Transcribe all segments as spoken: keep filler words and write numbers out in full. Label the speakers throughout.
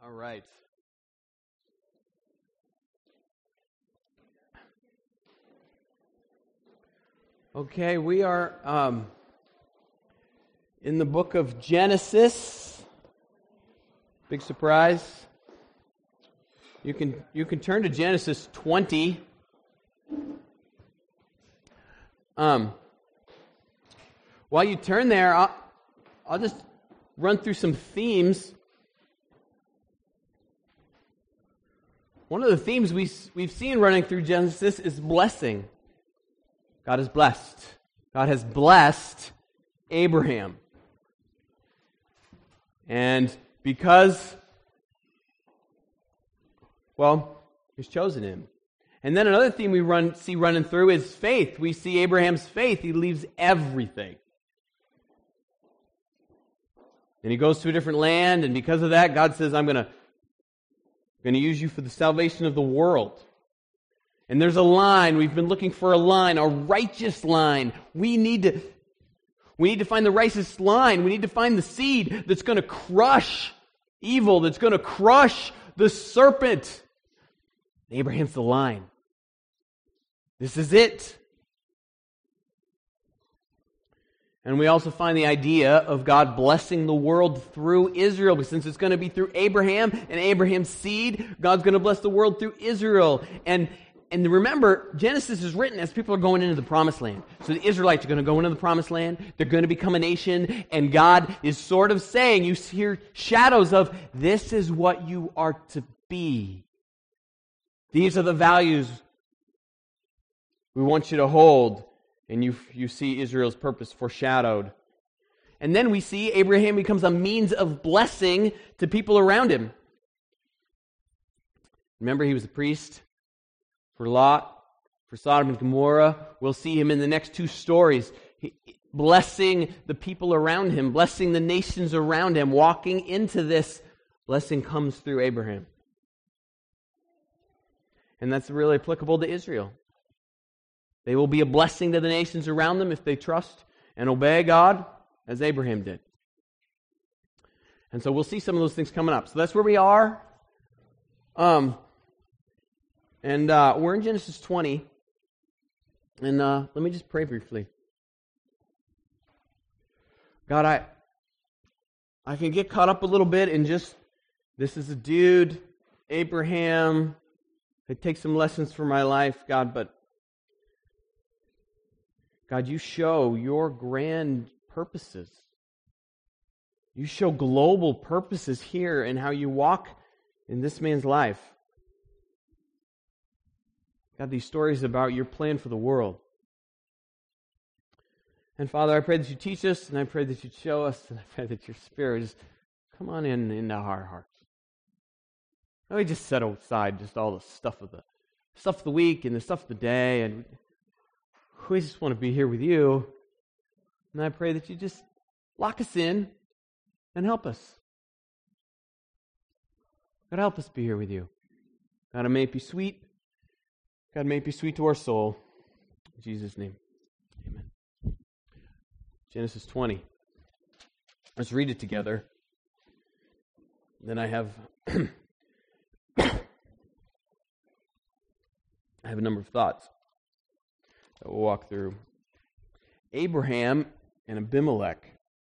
Speaker 1: All right. Okay, we are um, in the book of Genesis. Big surprise. You can you can turn to Genesis twenty. Um, while you turn there, I'll, I'll just run through some themes. One of the themes we, we've seen running through Genesis is blessing. God is blessed. God has blessed Abraham. And because, well, He's chosen him. And then another theme we run see running through is faith. We see Abraham's faith. He leaves everything. And he goes to a different land, and because of that, God says, I'm going to I'm going to use you for the salvation of the world. And there's a line. We've been looking for a line, a righteous line. We need to, we need to find the righteous line. We need to find the seed that's going to crush evil, that's going to crush the serpent. Abraham's the line. This is it. And we also find the idea of God blessing the world through Israel. But since it's going to be through Abraham and Abraham's seed, God's going to bless the world through Israel. And and remember, Genesis is written as people are going into the promised land. So the Israelites are going to go into the promised land. They're going to become a nation. And God is sort of saying, you hear shadows of, this is what you are to be. These are the values we want you to hold. And you you see Israel's purpose foreshadowed. And then we see Abraham becomes a means of blessing to people around him. Remember, he was a priest for Lot, for Sodom and Gomorrah. We'll see him in the next two stories, he, blessing the people around him, blessing the nations around him. Walking into this, blessing comes through Abraham. And that's really applicable to Israel. They will be a blessing to the nations around them if they trust and obey God as Abraham did. And so we'll see some of those things coming up. So that's where we are. Um, and uh, we're in Genesis twenty. And uh, let me just pray briefly. God, I, I can get caught up a little bit in just, this is a dude, Abraham. I take some lessons from my life, God, but God, you show your grand purposes. You show global purposes here in how you walk in this man's life. God, these stories about your plan for the world. And Father, I pray that you teach us, and I pray that you show us, and I pray that your Spirit just come on in into our hearts. Let me just set aside just all the stuff of the stuff of the week and the stuff of the day, and we just want to be here with you. And I pray that you just lock us in and help us. God, help us be here with you. God, may it be sweet. God, may it be sweet to our soul. In Jesus' name, amen. Genesis twenty. Let's read it together. Then I have I have a number of thoughts that we'll walk through. Abraham and Abimelech.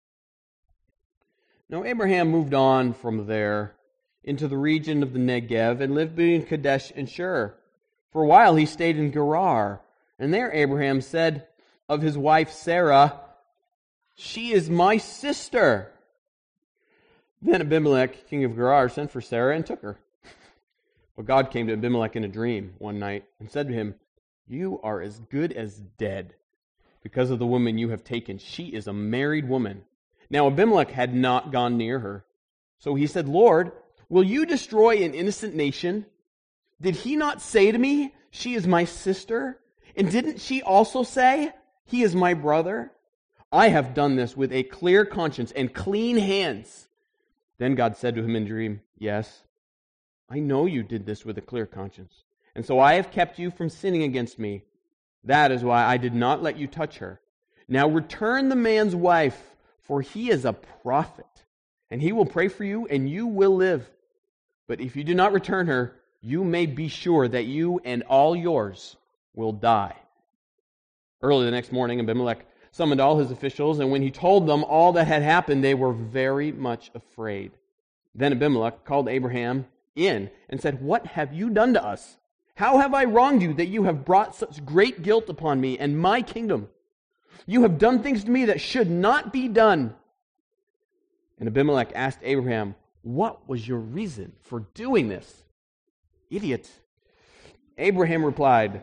Speaker 1: Now Abraham moved on from there into the region of the Negev and lived between Kadesh and Shur. For a while he stayed in Gerar, and there Abraham said of his wife Sarah, "She is my sister." Then Abimelech, king of Gerar, sent for Sarah and took her. But God came to Abimelech in a dream one night and said to him, "You are as good as dead because of the woman you have taken. She is a married woman." Now Abimelech had not gone near her. So he said, "Lord, will you destroy an innocent nation? Did he not say to me, 'She is my sister'? And didn't she also say, 'He is my brother'? I have done this with a clear conscience and clean hands." Then God said to him in a dream, "Yes, I know you did this with a clear conscience. And so I have kept you from sinning against me. That is why I did not let you touch her. Now return the man's wife, for he is a prophet, and he will pray for you, and you will live. But if you do not return her, you may be sure that you and all yours will die." Early the next morning, Abimelech summoned all his officials, and when he told them all that had happened, they were very much afraid. Then Abimelech called Abraham in and said, "What have you done to us? How have I wronged you that you have brought such great guilt upon me and my kingdom? You have done things to me that should not be done." And Abimelech asked Abraham, "What was your reason for doing this?" "Idiot." Abraham replied,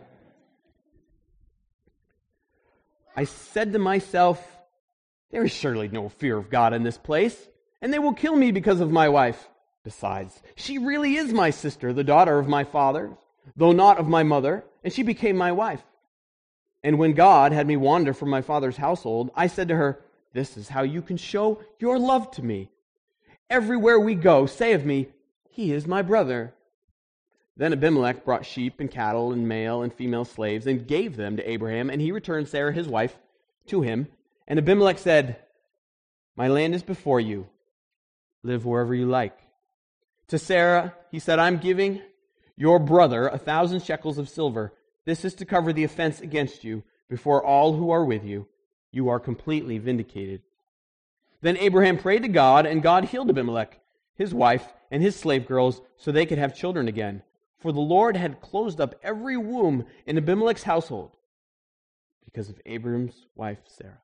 Speaker 1: "I said to myself, there is surely no fear of God in this place, and they will kill me because of my wife. Besides, she really is my sister, the daughter of my father, though not of my mother, and she became my wife. And when God had me wander from my father's household, I said to her, this is how you can show your love to me. Everywhere we go, say of me, he is my brother." Then Abimelech brought sheep and cattle and male and female slaves and gave them to Abraham, and he returned Sarah his wife to him. And Abimelech said, "My land is before you. Live wherever you like." To Sarah he said, "I'm giving your brother a thousand shekels of silver. This is to cover the offense against you before all who are with you. You are completely vindicated." Then Abraham prayed to God, and God healed Abimelech, his wife, and his slave girls, so they could have children again. For the Lord had closed up every womb in Abimelech's household because of Abraham's wife Sarah.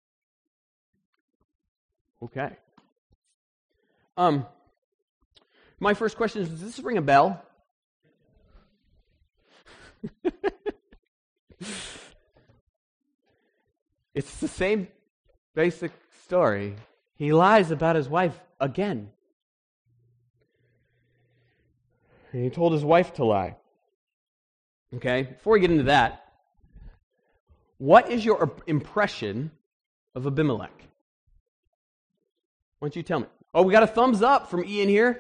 Speaker 1: Okay. Um, my first question is, does this ring a bell? It's the same basic story. He lies about his wife again. And he told his wife to lie. Okay, before we get into that, what is your impression of Abimelech? Why don't you tell me? Oh, we got a thumbs up from Ian here.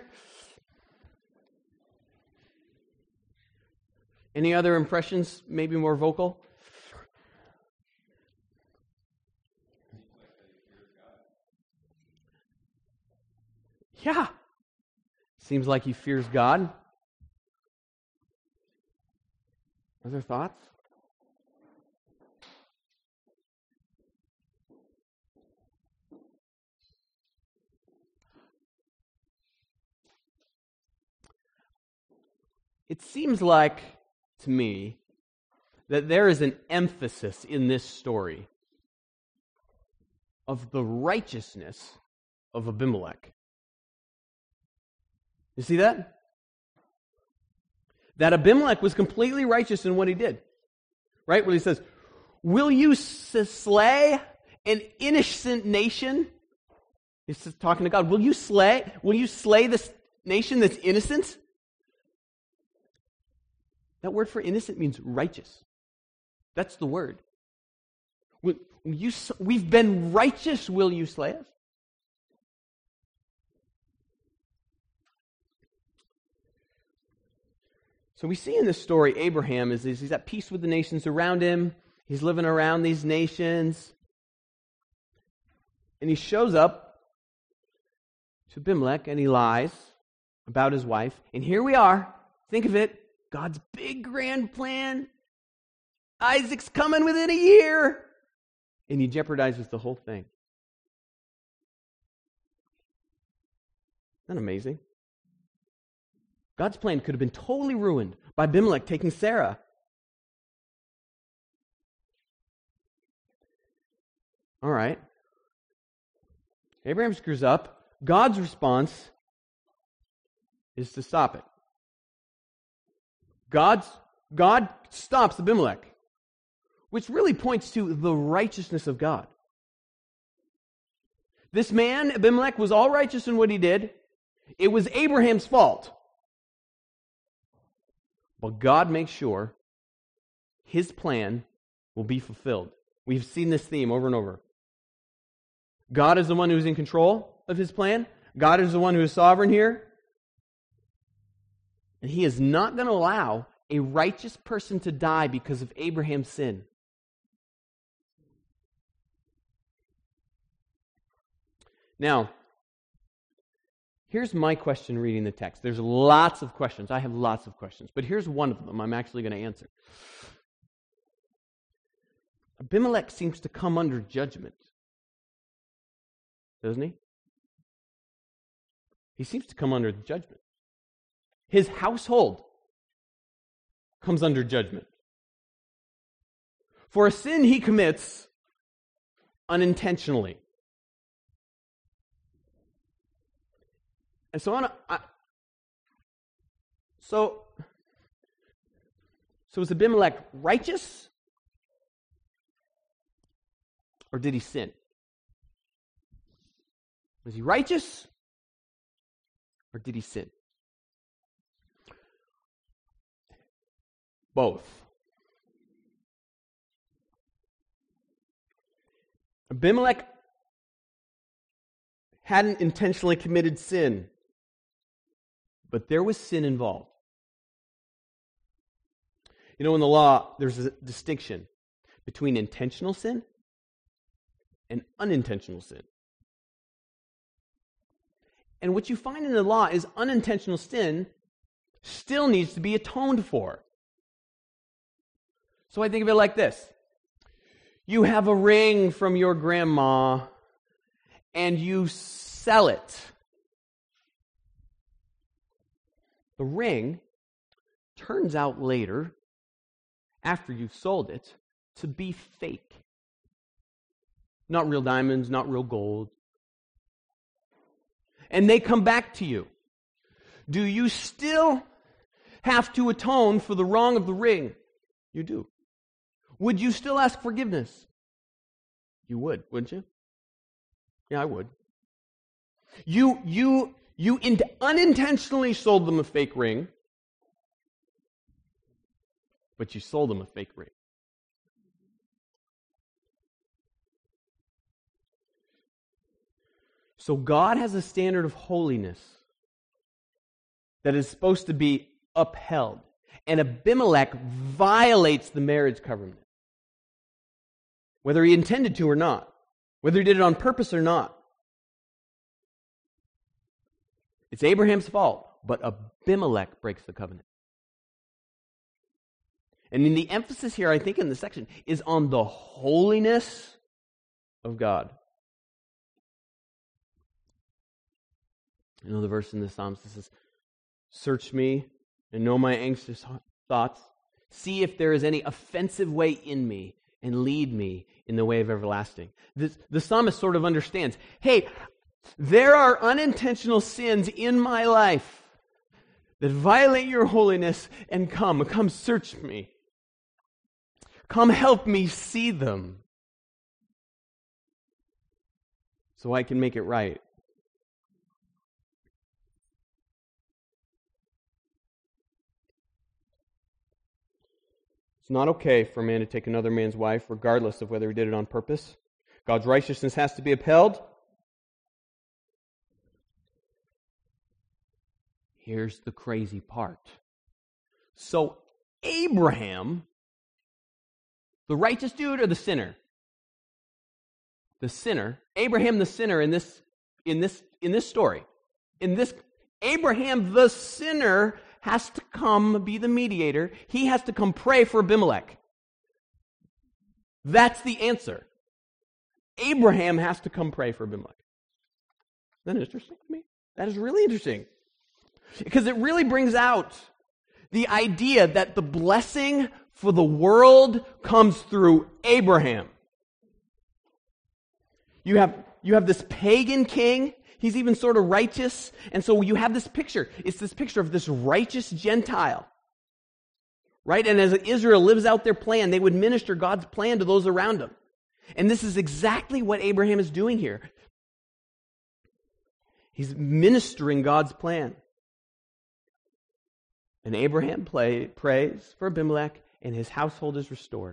Speaker 1: Any other impressions, maybe more vocal? Yeah. Seems like he fears God. Other thoughts? It seems like, to me, that there is an emphasis in this story of the righteousness of Abimelech. You see that? That Abimelech was completely righteous in what he did. Right? When he says, "Will you slay an innocent nation?" He's talking to God. Will you slay? Will you slay this nation that's innocent? That word for innocent means righteous. That's the word. Will, will you, we've been righteous. Will you slay us? So we see in this story, Abraham is, is he's at peace with the nations around him. He's living around these nations. And he shows up to Abimelech and he lies about his wife. And here we are. Think of it. God's big grand plan. Isaac's coming within a year. And he jeopardizes the whole thing. Isn't that amazing? God's plan could have been totally ruined by Abimelech taking Sarah. All right. Abraham screws up. God's response is to stop it. God's, God stops Abimelech, which really points to the righteousness of God. This man, Abimelech, was all righteous in what he did. It was Abraham's fault. But God makes sure his plan will be fulfilled. We've seen this theme over and over. God is the one who's in control of his plan. God is the one who is sovereign here. And he is not going to allow a righteous person to die because of Abraham's sin. Now, Here's my question reading the text. There's lots of questions. I have lots of questions, but here's one of them I'm actually going to answer. Abimelech seems to come under judgment, doesn't he? He seems to come under judgment. His household comes under judgment for a sin he commits unintentionally. And so on. I, so, so is Abimelech righteous? Or did he sin? Was he righteous? Or did he sin? Both. Abimelech hadn't intentionally committed sin, but there was sin involved. You know, in the law, there's a distinction between intentional sin and unintentional sin. And what you find in the law is unintentional sin still needs to be atoned for. So I think of it like this. You have a ring from your grandma and you sell it. The ring turns out later, after you've sold it, to be fake. Not real diamonds, not real gold. And they come back to you. Do you still have to atone for the wrong of the ring? You do. Would you still ask forgiveness? You would, wouldn't you? Yeah, I would. You, you, you in- unintentionally sold them a fake ring, but you sold them a fake ring. So God has a standard of holiness that is supposed to be upheld. And Abimelech violates the marriage covenant. Whether he intended to or not. Whether he did it on purpose or not. It's Abraham's fault, but Abimelech breaks the covenant. And in the emphasis here, I think in this section, is on the holiness of God. You know the verse in the Psalms that says, "Search me and know my anxious thoughts. See if there is any offensive way in me and lead me in the way of everlasting." This, the psalmist sort of understands, hey, there are unintentional sins in my life that violate your holiness, and come, come search me. Come help me see them so I can make it right. It's not okay for a man to take another man's wife, regardless of whether he did it on purpose. God's righteousness has to be upheld. Here's the crazy part. So Abraham, the righteous dude or the sinner? The sinner. Abraham the sinner in this in this in this story. In this Abraham the sinner has to come be the mediator. He has to come pray for Abimelech. That's the answer. Abraham has to come pray for Abimelech. Isn't that interesting to me? That is really interesting. Because it really brings out the idea that the blessing for the world comes through Abraham. You have, you have this pagan king. He's even sort of righteous. And so you have this picture. It's this picture of this righteous Gentile. Right? And as Israel lives out their plan, they would minister God's plan to those around them. And this is exactly what Abraham is doing here. He's ministering God's plan. And Abraham play, prays for Abimelech, and his household is restored.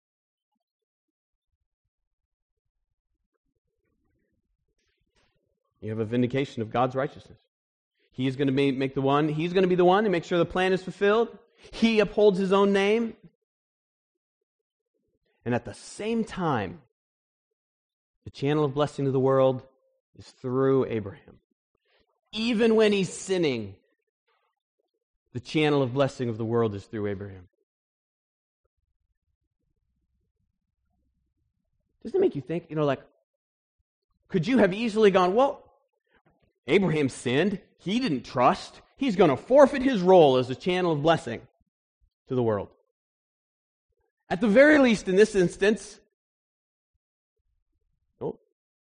Speaker 1: You have a vindication of God's righteousness. He is going to be, make the one, he's going to be the one to make sure the plan is fulfilled. He upholds his own name. And at the same time, the channel of blessing to the world is through Abraham. Even when he's sinning, the channel of blessing of the world is through Abraham. Doesn't it make you think, you know, like, could you have easily gone, well, Abraham sinned. He didn't trust. He's going to forfeit his role as a channel of blessing to the world. At the very least, in this instance, oh.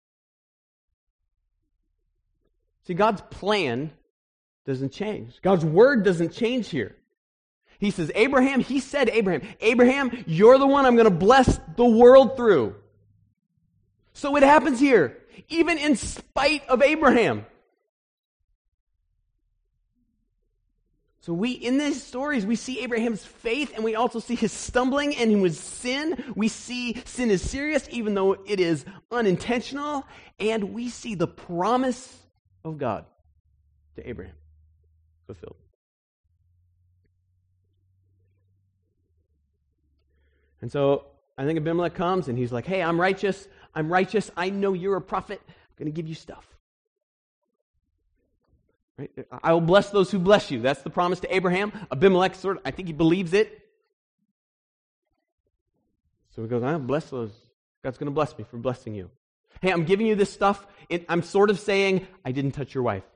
Speaker 1: See, God's plan doesn't change. God's word doesn't change here. He says, Abraham, he said, Abraham, Abraham, you're the one I'm going to bless the world through. So it happens here, even in spite of Abraham. So we, in these stories, we see Abraham's faith, and we also see his stumbling and his sin. We see sin is serious, even though it is unintentional. And we see the promise of God to Abraham fulfilled. And so I think Abimelech comes, and he's like, hey, I'm righteous. I'm righteous. I know you're a prophet. I'm going to give you stuff. Right? I will bless those who bless you. That's the promise to Abraham. Abimelech, sort of, I think he believes it. So he goes, I'll bless those. God's going to bless me for blessing you. Hey, I'm giving you this stuff. It, I'm sort of saying, I didn't touch your wife.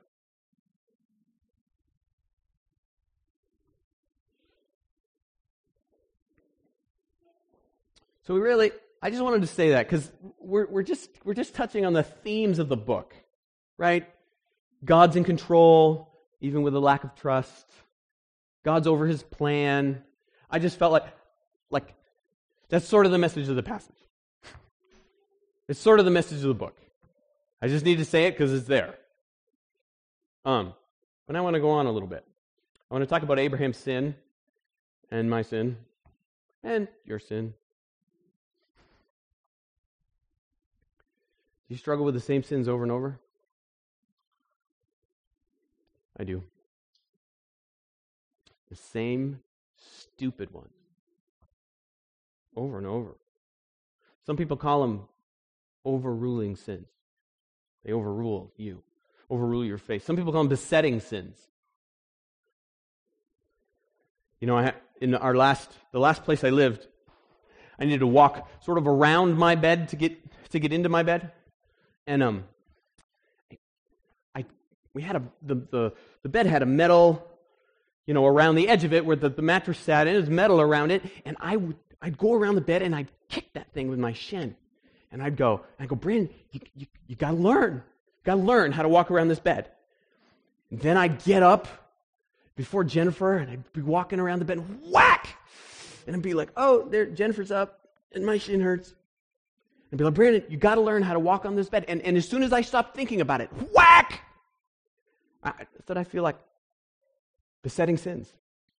Speaker 1: So we really, I just wanted to say that because we're we're just we're just touching on the themes of the book, right? God's in control, even with a lack of trust. God's over his plan. I just felt like, like that's sort of the message of the passage. It's sort of the message of the book. I just need to say it because it's there. Um, but I want to go on a little bit. I want to talk about Abraham's sin and my sin and your sin. Do you struggle with the same sins over and over? I do. The same stupid ones. Over and over. Some people call them overruling sins. They overrule you. Overrule your faith. Some people call them besetting sins. You know, I ha- in our last, the last place I lived, I needed to walk sort of around my bed to get to get into my bed. And um, I we had a the, the the bed had a metal, you know, around the edge of it where the, the mattress sat in. It was metal around it, and I would I'd go around the bed and I'd kick that thing with my shin, and I'd go I go, Brandon, you you, you got to learn, you got to learn how to walk around this bed. And then I'd get up before Jennifer, and I'd be walking around the bed, and whack, and I'd be like, oh, there, Jennifer's up, and my shin hurts. And be like, Brandon, you got to learn how to walk on this bed. And, and as soon as I stopped thinking about it, whack! I, that's what I feel like besetting sins.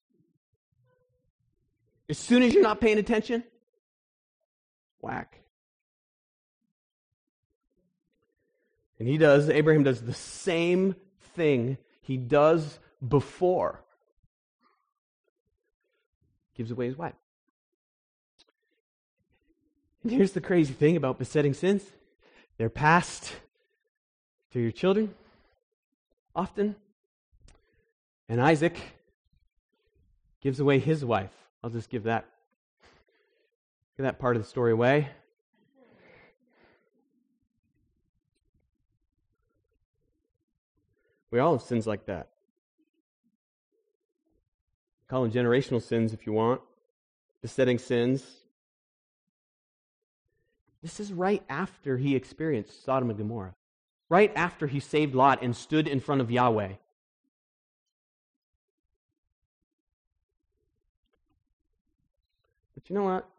Speaker 1: As soon as you're not paying attention, whack. And he does, Abraham does the same thing he does before. Gives away his wife. And here's the crazy thing about besetting sins. They're passed to your children, often. And Isaac gives away his wife. I'll just give that, give that part of the story away. We all have sins like that. Call them generational sins if you want. Besetting sins. This is right after he experienced Sodom and Gomorrah. Right after he saved Lot and stood in front of Yahweh. But you know what?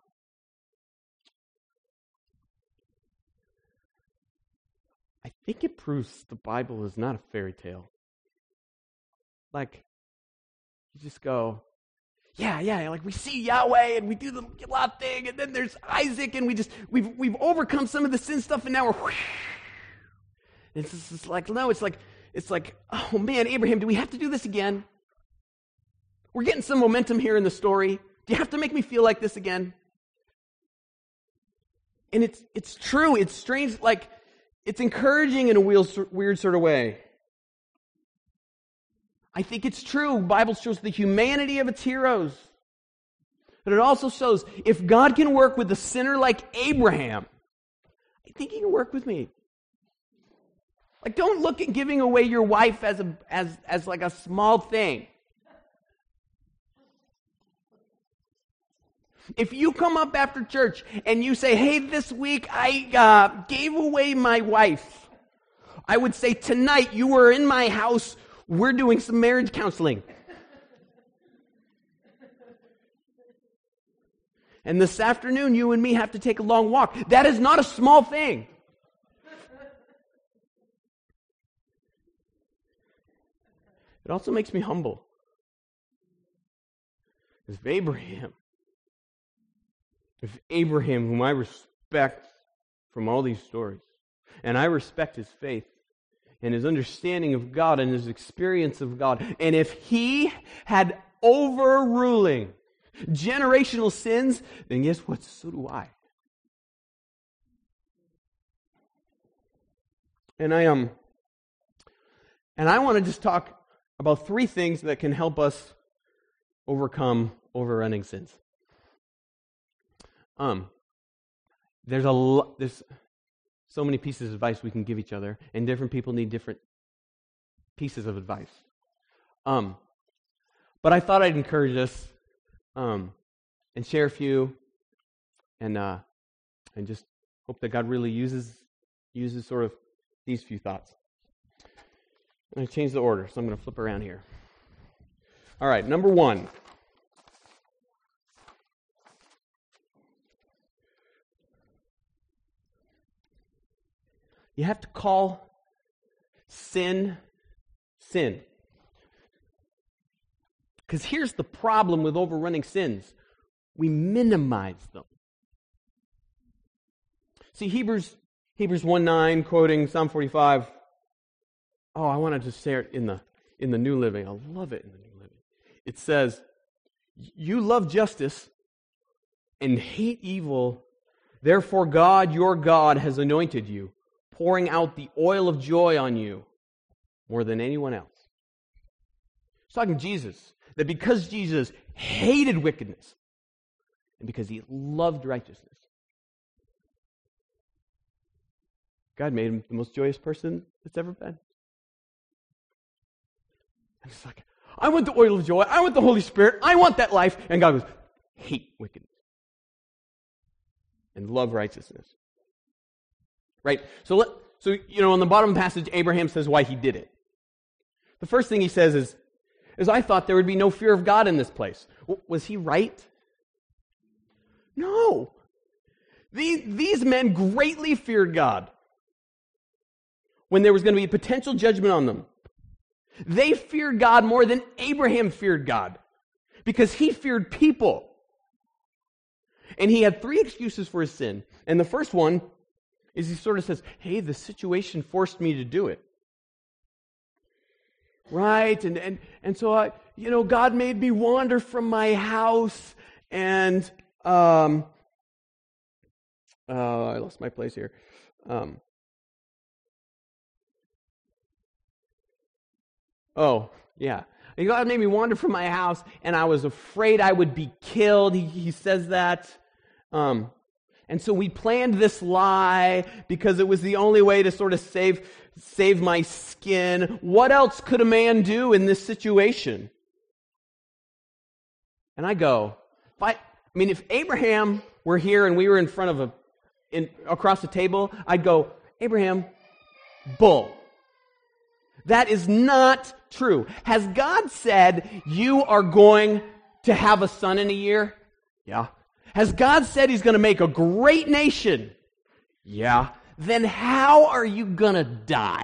Speaker 1: I think it proves the Bible is not a fairy tale. Like, you just go, yeah, yeah, like we see Yahweh and we do the Lot thing, and then there's Isaac, and we just we've we've overcome some of the sin stuff, and now we're whoosh. It's just it's like no, it's like it's like oh man, Abraham, do we have to do this again? We're getting some momentum here in the story. Do you have to make me feel like this again? And it's it's true. It's strange. Like it's encouraging in a weird, weird sort of way. I think it's true. The Bible shows the humanity of its heroes. But it also shows if God can work with a sinner like Abraham, I think He can work with me. Like, don't look at giving away your wife as a as as like a small thing. If you come up after church and you say, "Hey, this week I uh, gave away my wife," I would say, "Tonight you were in my house. We're doing some marriage counseling." And this afternoon, you and me have to take a long walk. That is not a small thing. It also makes me humble. If Abraham, if Abraham, whom I respect from all these stories, and I respect his faith and his understanding of God and his experience of God, and if he had overruling generational sins, then guess what? So do I. And I um, and I want to just talk about three things that can help us overcome overrunning sins. Um, there's a lo- there's so many pieces of advice we can give each other, and different people need different pieces of advice. Um, but I thought I'd encourage us, um, and share a few, and uh, and just hope that God really uses uses sort of these few thoughts. I'm going to change the order, so I'm going to flip around here. All right, number one. You have to call sin, sin. Because here's the problem with overrunning sins. We minimize them. See, Hebrews Hebrews one nine, quoting Psalm forty-five. Oh, I want to just say it in the in the New Living. I love it in the New Living. It says, "You love justice and hate evil. Therefore God, your God, has anointed you, pouring out the oil of joy on you more than anyone else." It's talking Jesus. That because Jesus hated wickedness and because He loved righteousness, God made Him the most joyous person that's ever been. And it's like, I want the oil of joy. I want the Holy Spirit. I want that life. And God goes, hate wickedness and love righteousness. Right? So, let, so you know, on the bottom of the passage, Abraham says why he did it. The first thing he says is, is I thought there would be no fear of God in this place. W- was he right? No. These, these men greatly feared God when there was going to be potential judgment on them. They feared God more than Abraham feared God because he feared people. And he had three excuses for his sin. And the first one is he sort of says, hey, the situation forced me to do it. Right? And and and so I, you know, God made me wander from my house, and um uh I lost my place here. Um Oh, yeah. God made me wander from my house, and I was afraid I would be killed. He, he says that. Um, and so we planned this lie because it was the only way to sort of save save my skin. What else could a man do in this situation? And I go, if I, I mean, if Abraham were here and we were in front of a, in, across the table, I'd go, Abraham, bull. That is not true. Has God said you are going to have a son in a year? Yeah. Has God said He's going to make a great nation? Yeah. Then how are you going to die?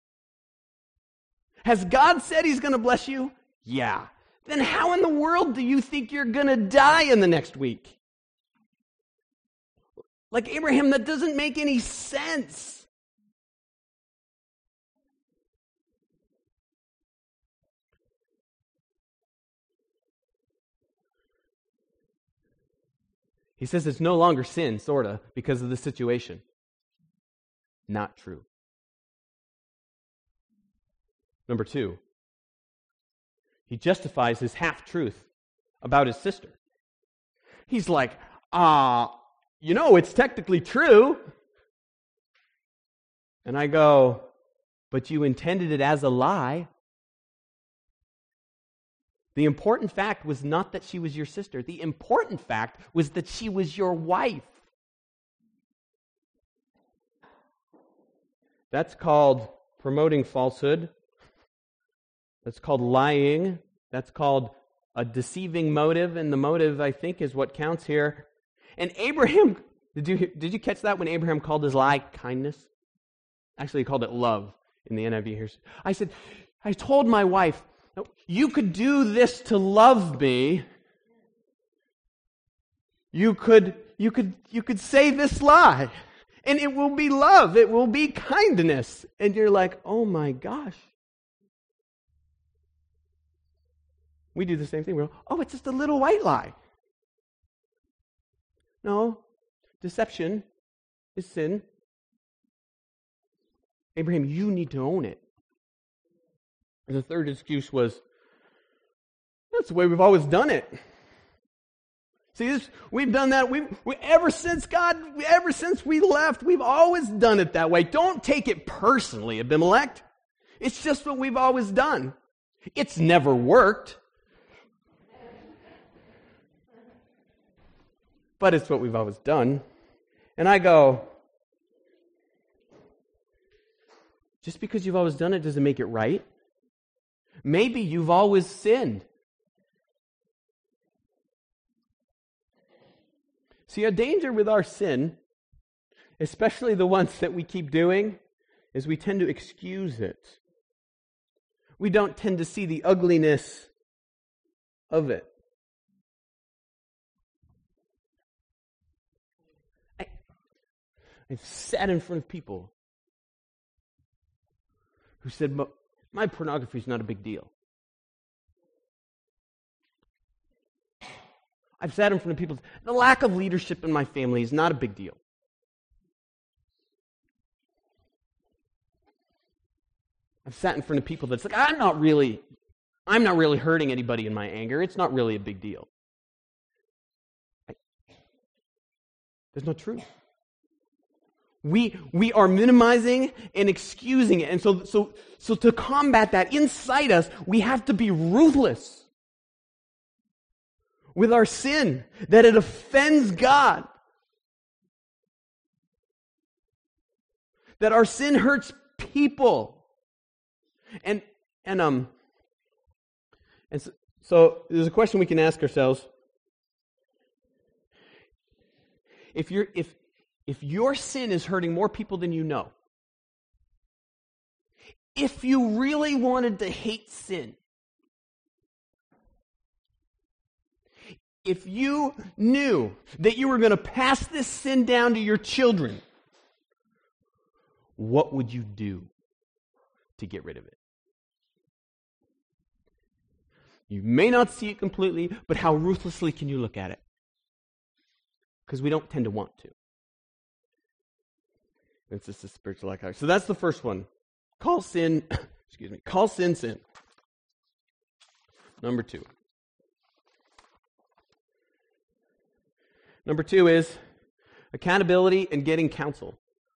Speaker 1: Has God said He's going to bless you? Yeah. Then how in the world do you think you're going to die in the next week? Like Abraham, that doesn't make any sense. He says it's no longer sin, sort of, because of the situation. Not true. Number two, he justifies his half-truth about his sister. He's like, ah, you know, it's technically true. And I go, but you intended it as a lie. The important fact was not that she was your sister. The important fact was that she was your wife. That's called promoting falsehood. That's called lying. That's called a deceiving motive, and the motive, I think, is what counts here. And Abraham, did you did you catch that when Abraham called his lie kindness? Actually, he called it love in the N I V here. I said, I told my wife, you could do this to love me. You could, you could, you could say this lie, and it will be love. It will be kindness. And you're like, oh my gosh. We do the same thing. We're like, oh, it's just a little white lie. No, deception is sin. Abraham, you need to own it. And the third excuse was, that's the way we've always done it. See, this, we've done that. We, we ever since God, ever since we left, we've always done it that way. Don't take it personally, Abimelech. It's just what we've always done. It's never worked. But it's what we've always done. And I go, just because you've always done it doesn't make it right. Maybe you've always sinned. See, a danger with our sin, especially the ones that we keep doing, is we tend to excuse it. We don't tend to see the ugliness of it. I, I've sat in front of people who said, my pornography is not a big deal. I've sat in front of people, the lack of leadership in my family is not a big deal. I've sat in front of people that's like, I'm not really, I'm not really hurting anybody in my anger. It's not really a big deal. I, that's not true. We we are minimizing and excusing it. And so, so, so to combat that inside us, we have to be ruthless with our sin, that it offends God. That our sin hurts people. And and um and so, so there's a question we can ask ourselves. If you're if If your sin is hurting more people than you know, if you really wanted to hate sin, if you knew that you were going to pass this sin down to your children, what would you do to get rid of it? You may not see it completely, but how ruthlessly can you look at it? Because we don't tend to want to. It's just a spiritual like. So that's the first one. Call sin, excuse me, call sin sin. Number two. Number two is accountability and getting counsel.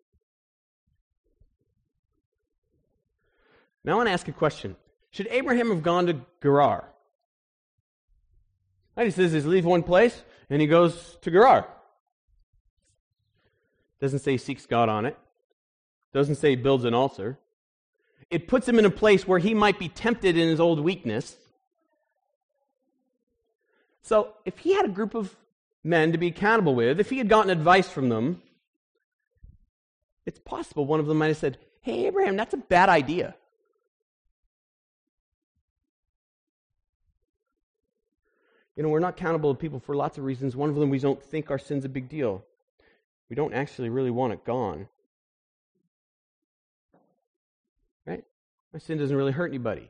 Speaker 1: Now I want to ask a question. Should Abraham have gone to Gerar? Right, he says he's leave one place and he goes to Gerar. Doesn't say he seeks God on it. Doesn't say he builds an altar. It puts him in a place where he might be tempted in his old weakness. So if he had a group of men to be accountable with, if he had gotten advice from them, it's possible one of them might have said, hey, Abraham, that's a bad idea. You know, we're not accountable to people for lots of reasons. One of them, we don't think our sin's a big deal. We don't actually really want it gone. Right? My sin doesn't really hurt anybody.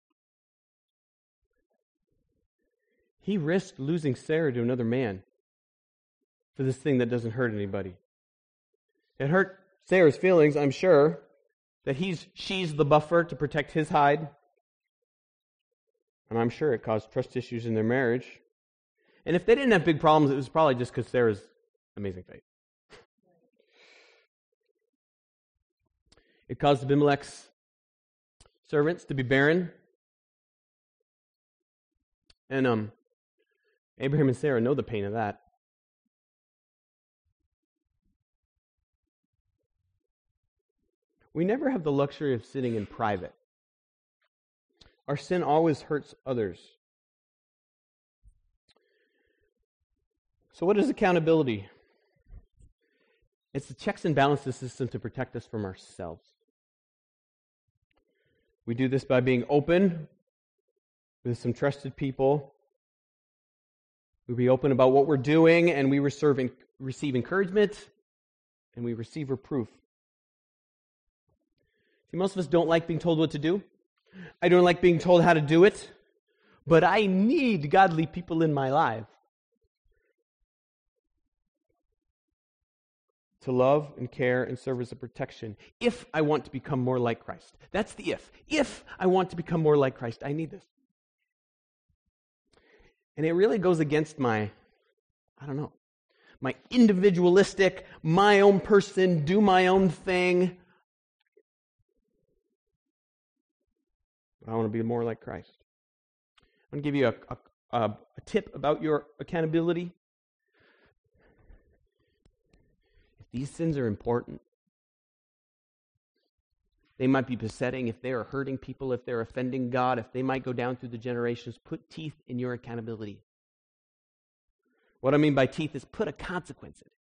Speaker 1: He risked losing Sarah to another man for this thing that doesn't hurt anybody. It hurt Sarah's feelings, I'm sure, that he's she's the buffer to protect his hide. And I'm sure it caused trust issues in their marriage. And if they didn't have big problems, it was probably just because Sarah's amazing faith. It caused Abimelech's servants to be barren. And um, Abraham and Sarah know the pain of that. We never have the luxury of sitting in private. Our sin always hurts others. So what is accountability? It's the checks and balances system to protect us from ourselves. We do this by being open with some trusted people. We be open about what we're doing, and we receive, receive encouragement, and we receive reproof. See, most of us don't like being told what to do. I don't like being told how to do it, but I need godly people in my life to love and care and serve as a protection if I want to become more like Christ. That's the if. If I want to become more like Christ, I need this. And it really goes against my, I don't know, my individualistic, my own person, do my own thing. But I want to be more like Christ. I'm going to give you a, a, a tip about your accountability. These sins are important. They might be besetting, if they are hurting people, if they're offending God, if they might go down through the generations. Put teeth in your accountability. What I mean by teeth is put a consequence in it.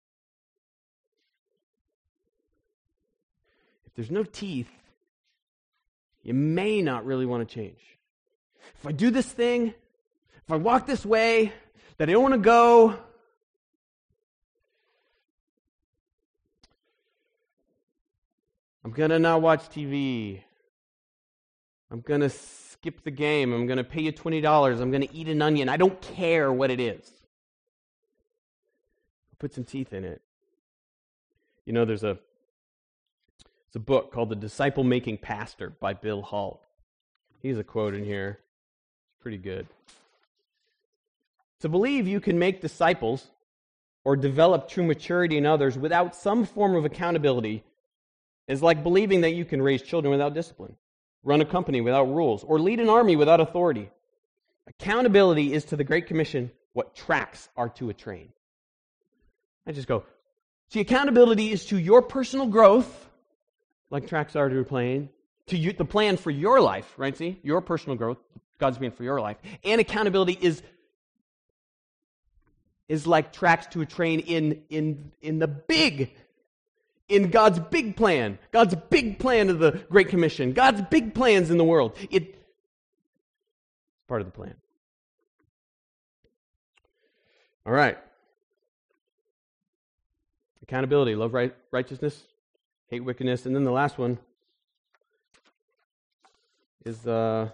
Speaker 1: If there's no teeth, you may not really want to change. If I do this thing, if I walk this way that I don't want to go, I'm going to not watch T V. I'm going to skip the game. I'm going to pay you twenty dollars. I'm going to eat an onion. I don't care what it is. Put some teeth in it. You know, there's a, there's a book called The Disciple Making Pastor by Bill Hall. He's a quote in here. It's pretty good. To believe you can make disciples or develop true maturity in others without some form of accountability is like believing that you can raise children without discipline, run a company without rules, or lead an army without authority. Accountability is to the Great Commission what tracks are to a train. I just go, see, accountability is to your personal growth, like tracks are to a plane, to you, the plan for your life, right? See, your personal growth, God's plan for your life. And accountability is, is like tracks to a train in, in, in the big In God's big plan, God's big plan of the Great Commission, God's big plans in the world. It, it's part of the plan. All right. Accountability, love right, righteousness, hate wickedness. And then the last one is, uh,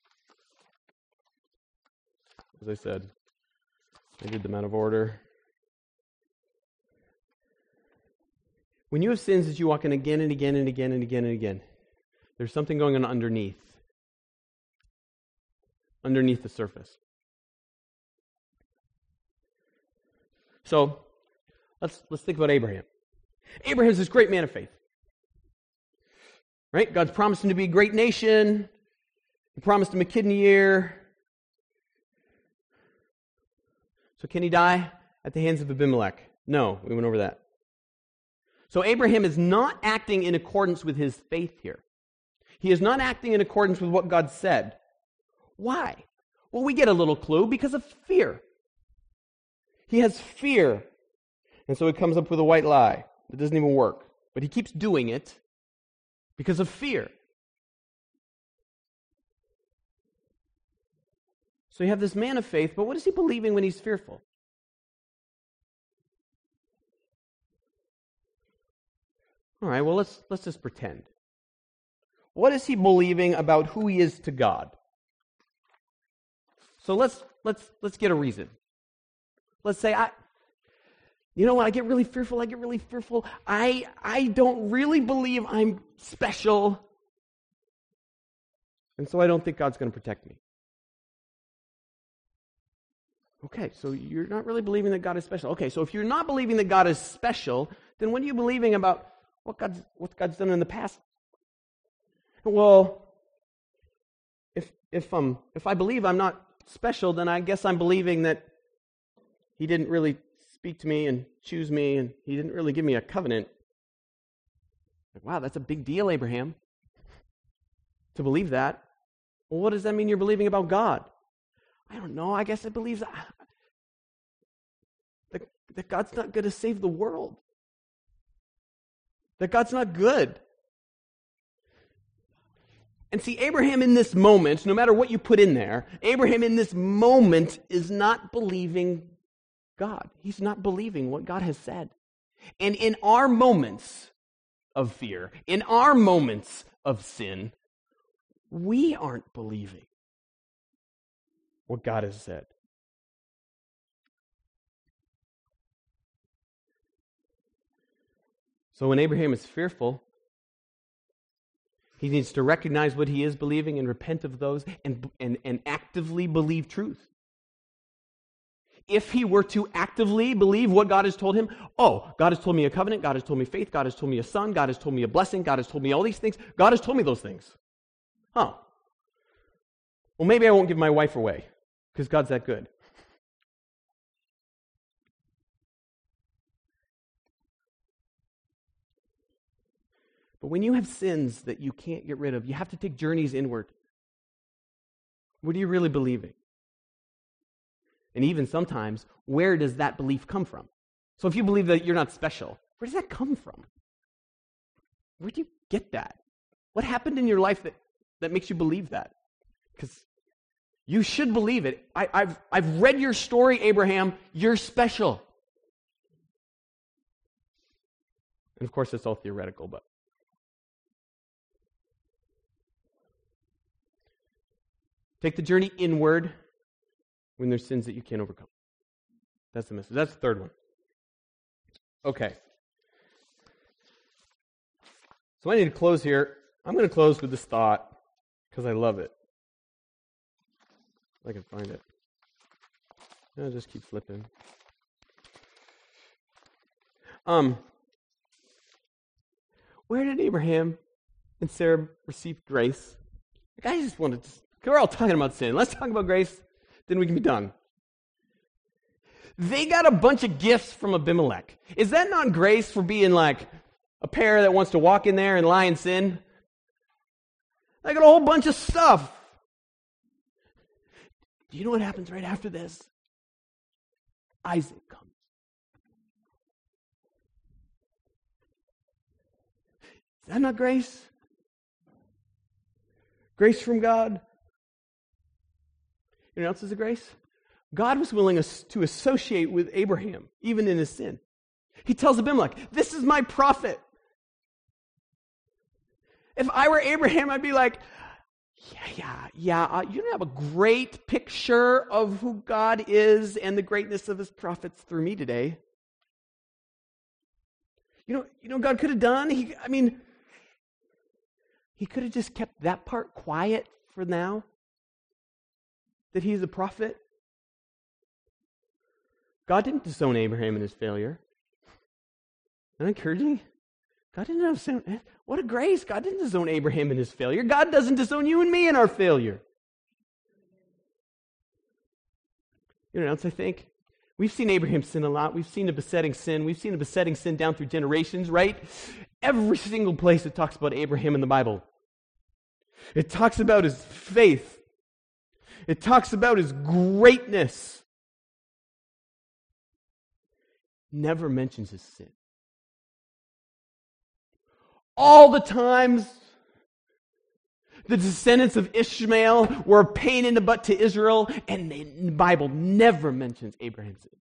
Speaker 1: as I said, I did them out of order. When you have sins that you walk in again and again and again and again and again, there's something going on underneath. Underneath the surface. So, let's let's think about Abraham. Abraham's this great man of faith. Right? God's promised him to be a great nation. He promised him a kid in a year. So can he die at the hands of Abimelech? No, we went over that. So Abraham is not acting in accordance with his faith here. He is not acting in accordance with what God said. Why? Well, we get a little clue because of fear. He has fear. And so he comes up with a white lie. It doesn't even work. But he keeps doing it because of fear. So you have this man of faith, but what is he believing when he's fearful? All right, well, let's let's just pretend. What is he believing about who he is to God? So let's let's let's get a reason. Let's say I you know what, I get really fearful, I get really fearful. I I don't really believe I'm special. And so I don't think God's going to protect me. Okay, so you're not really believing that God is special. Okay, so if you're not believing that God is special, then what are you believing about what God's, what God's done in the past? Well, if if um if I believe I'm not special, then I guess I'm believing that He didn't really speak to me and choose me, and He didn't really give me a covenant. Like, wow, that's a big deal, Abraham, to believe that. Well, what does that mean you're believing about God? I don't know. I guess I believe that, that, that God's not going to save the world. That God's not good. And see, Abraham in this moment, no matter what you put in there, Abraham in this moment is not believing God. He's not believing what God has said. And in our moments of fear, in our moments of sin, we aren't believing what God has said. So when Abraham is fearful, he needs to recognize what he is believing and repent of those and, and, and actively believe truth. If he were to actively believe what God has told him, oh, God has told me a covenant, God has told me faith, God has told me a son, God has told me a blessing, God has told me all these things, God has told me those things. Huh. Well, maybe I won't give my wife away because God's that good. But when you have sins that you can't get rid of, you have to take journeys inward. What are you really believing? And even sometimes, where does that belief come from? So if you believe that you're not special, where does that come from? Where do you get that? What happened in your life that, that makes you believe that? Because you should believe it. I, I've, I've read your story, Abraham. You're special. And of course, it's all theoretical, but take the journey inward when there's sins that you can't overcome. That's the message. That's the third one. Okay. So I need to close here. I'm going to close with this thought because I love it. If I can find it. I'll just keep flipping. Um, where did Abraham and Sarah receive grace? Like, I just wanted to... We're all talking about sin. Let's talk about grace, then we can be done. They got a bunch of gifts from Abimelech. Is that not grace for being like a pair that wants to walk in there and lie in sin? They got a whole bunch of stuff. Do you know what happens right after this? Isaac comes. Is that not grace? Grace from God? You know what else is a grace? God was willing to associate with Abraham, even in his sin. He tells Abimelech, this is my prophet. If I were Abraham, I'd be like, yeah, yeah, yeah, uh, you don't have a great picture of who God is and the greatness of his prophets through me today. You know, you know what God could have done? He, I mean, he could have just kept that part quiet for now. That he's a prophet. God didn't disown Abraham in his failure. Isn't that encouraging? God didn't disown. What a grace! God didn't disown Abraham in his failure. God doesn't disown you and me in our failure. You know what else I think? We've seen Abraham sin a lot. We've seen a besetting sin. We've seen a besetting sin down through generations, right? Every single place it talks about Abraham in the Bible. It talks about his faith. It talks about his greatness. Never mentions his sin. All the times the descendants of Ishmael were a pain in the butt to Israel, and the Bible never mentions Abraham's sin.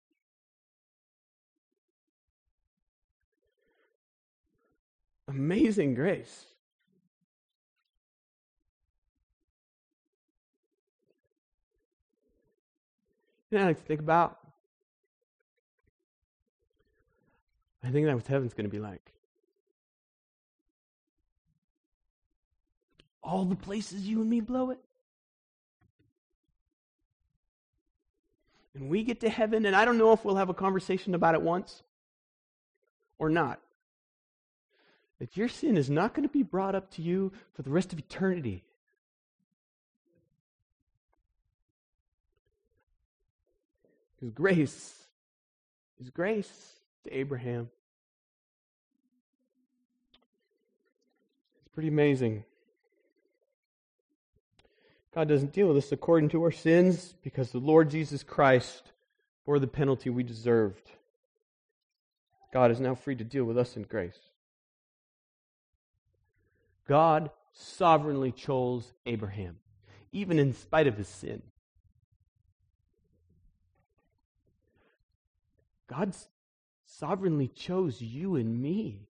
Speaker 1: Amazing grace. You know what I like to think about? I think that's what heaven's going to be like. All the places you and me blow it. And we get to heaven, and I don't know if we'll have a conversation about it once or not. That your sin is not going to be brought up to you for the rest of eternity. His grace is grace to Abraham. It's pretty amazing. God doesn't deal with us according to our sins because the Lord Jesus Christ bore the penalty we deserved. God is now free to deal with us in grace. God sovereignly chose Abraham, even in spite of his sin. God sovereignly chose you and me,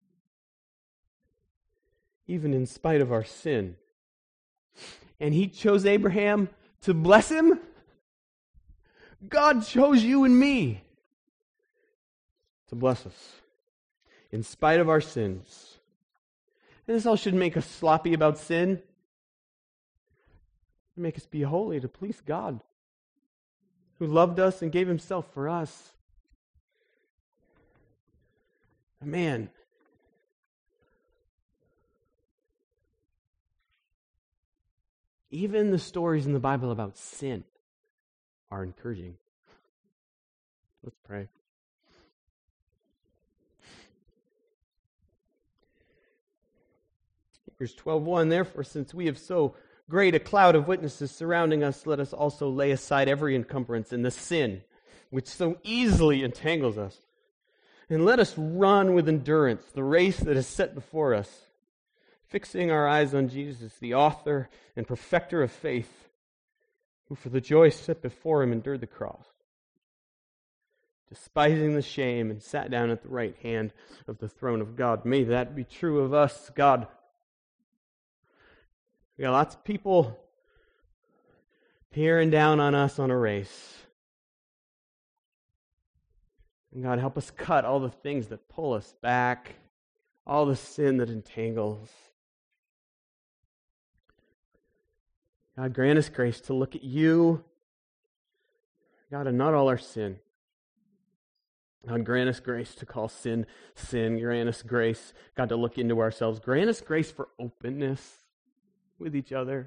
Speaker 1: even in spite of our sin. And He chose Abraham to bless him. God chose you and me to bless us in spite of our sins. And this all should make us sloppy about sin. Make us be holy to please God, who loved us and gave Himself for us. Man, even the stories in the Bible about sin are encouraging. Let's pray. Hebrews twelve one, therefore, since we have so great a cloud of witnesses surrounding us, let us also lay aside every encumbrance and the sin which so easily entangles us. And let us run with endurance the race that is set before us, fixing our eyes on Jesus, the author and perfecter of faith, who for the joy set before Him endured the cross, despising the shame, and sat down at the right hand of the throne of God. May that be true of us, God. We got lots of people peering down on us on a race. And God, help us cut all the things that pull us back, all the sin that entangles. God, grant us grace to look at You, God, and not all our sin. God, grant us grace to call sin, sin. Grant us grace, God, to look into ourselves. Grant us grace for openness with each other.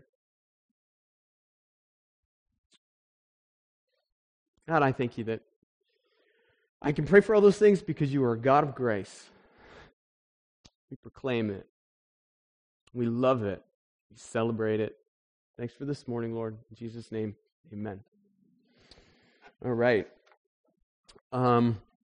Speaker 1: God, I thank You that I can pray for all those things because You are a God of grace. We proclaim it. We love it. We celebrate it. Thanks for this morning, Lord. In Jesus' name, amen. All right. Um...